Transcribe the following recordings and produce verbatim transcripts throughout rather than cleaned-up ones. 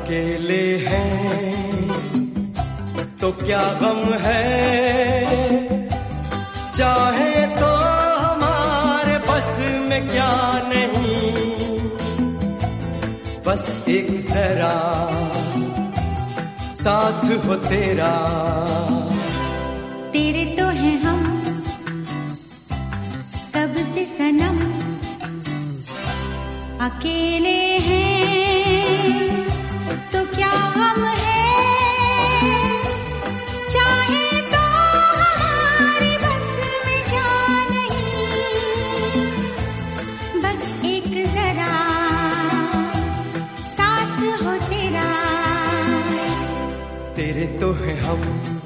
अकेले हैं तो क्या गम है, चाहे तो हमारे बस में क्या नहीं, बस एक जरा साथ हो तेरा। तेरे तो हैं हम कब से सनम, अकेले हैं तो क्या गम है, चाहे तो हमारे बस में क्या नहीं, बस एक जरा साथ हो तेरा। तेरे तो हैं हम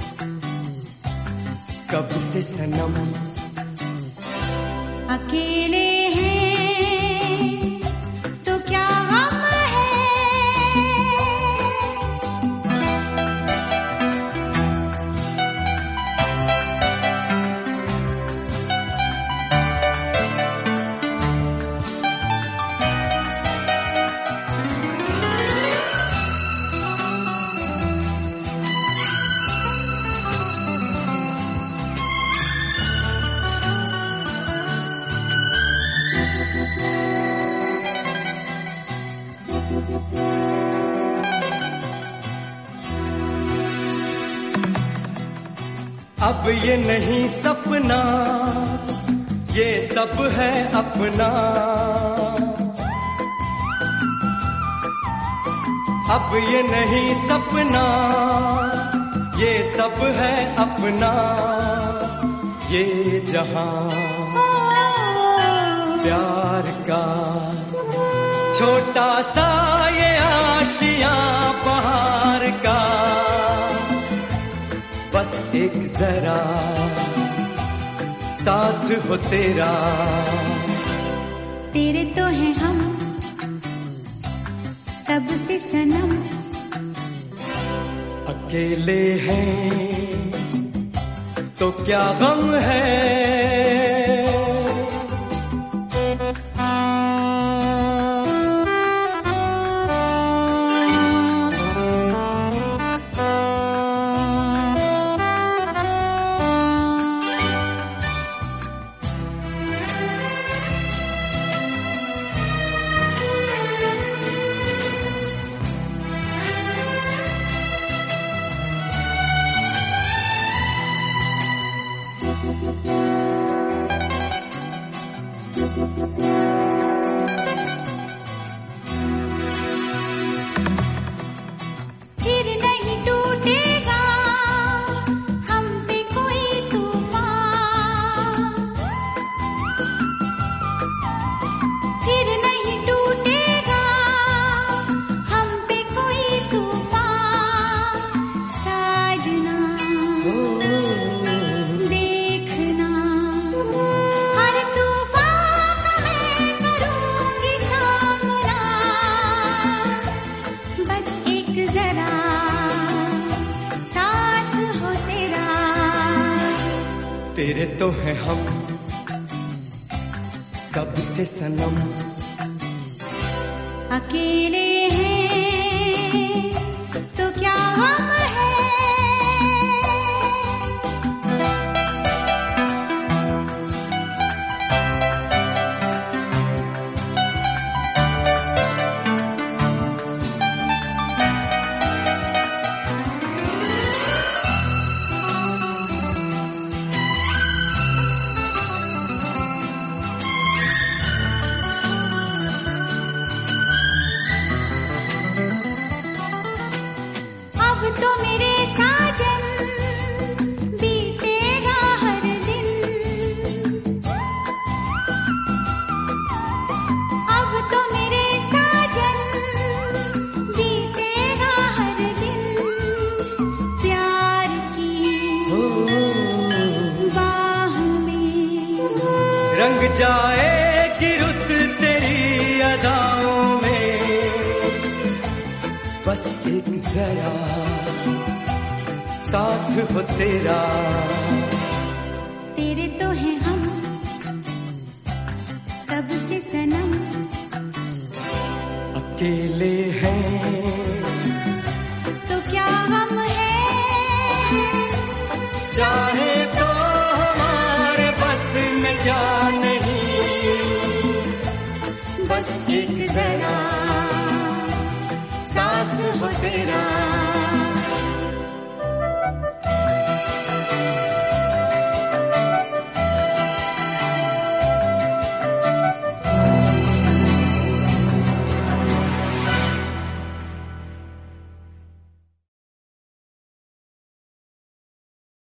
कब से सनम, अकेले हैं तो क्या गम है। अब ये नहीं सपना, ये सब है अपना, अब ये नहीं सपना, ये सब है अपना, ये जहां प्यार का छोटा सा ये आशियां बहार का, बस एक जरा साथ हो तेरा। तेरे तो हैं हम तब से सनम, अकेले हैं तो क्या गम है। फिर नहीं टूटेगा हम पे कोई तूफान, फिर नहीं टूटेगा हम पे कोई तूफान, साजना देखना हर तूफान का मैं करूंगी सामना, बस एक जरा साथ हो तेरा। तेरे तो हैं हम कब से सनम, अकेले हैं तो क्या गम है। अब तो मेरे साजन बीतेगा हर दिन, अब तो मेरे साजन बीतेगा हर दिन, प्यार की बाह में रंग जाएगी रुत तेरी अदाओं में, बस एक जरा साथ हो तेरा। तेरे तो हैं हम कब से सनम, अकेले हैं तेरा